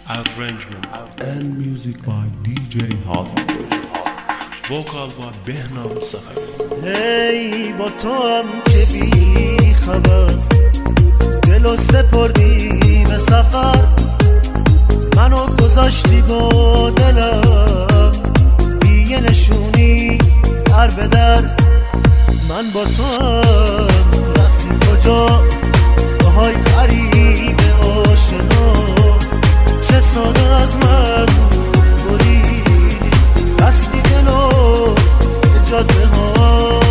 Arrangement and music by DJ Hollywood. Vocal by Behnam Safari. ای با تو هم که بی خبر دلو سپردی به سفر، منو گذاشتی با دلم بی یه نشونی در به در. من با تو هم رفتی کجا باهای قریب آشنا، چه ساده از من بریدی بستی دلو به جاده ها.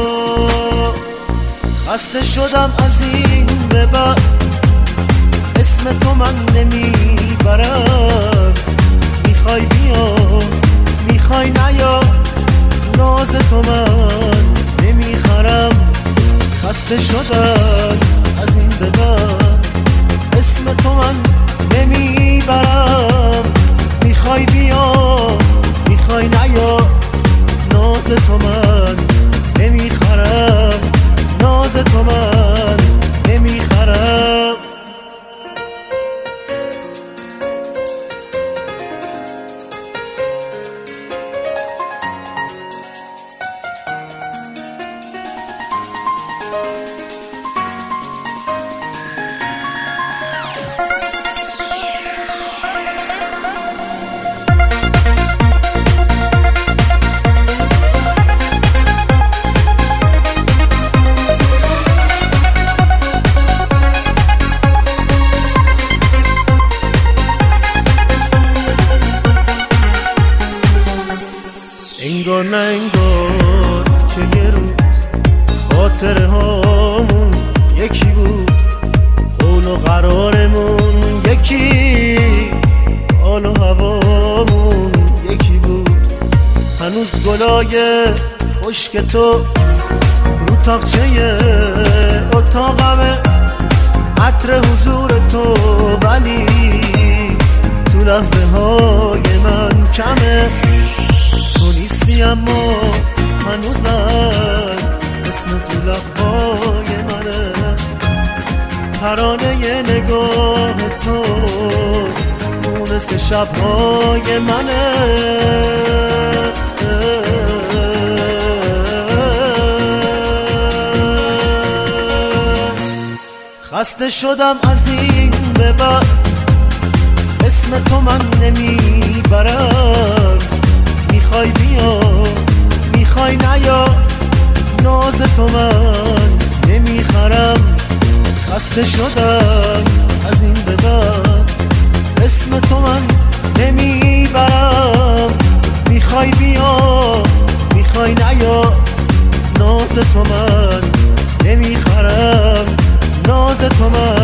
خسته شدم از این به بعد اسم تو من نمیبرم، میخوای بیا میخوای نیا ناز تو من نمیخرم. خسته شدم از این به بعد اسم تو من نمیبرم، میخوای بیا میخوای نیا ناز تو من نمیخرم، ناز تو من نمیخرم. انگار نه انگار که یه روز خاطره هامون یکی بود، قول و قرارمون یکی، حال و هوامون یکی بود. هنوز گلای خشک تو رو تاقچه اتاقمه، عطر حضور تو ولی تو لحظه های من کمه. تو نیستی اما هنوزم اسم تو لبهای منه، ترانه نگاه تو مونست شبهای منه. خسته شدم از این به بعد اسم تو من نمیبرم، میخوای بیا میخوای نیا ناز تو من نمیخرم. خسته شدم از این به بعد اسم تو من نمیبرم، میخوای بیا میخوای نیا ناز تو من نمیخرم، ناز تو من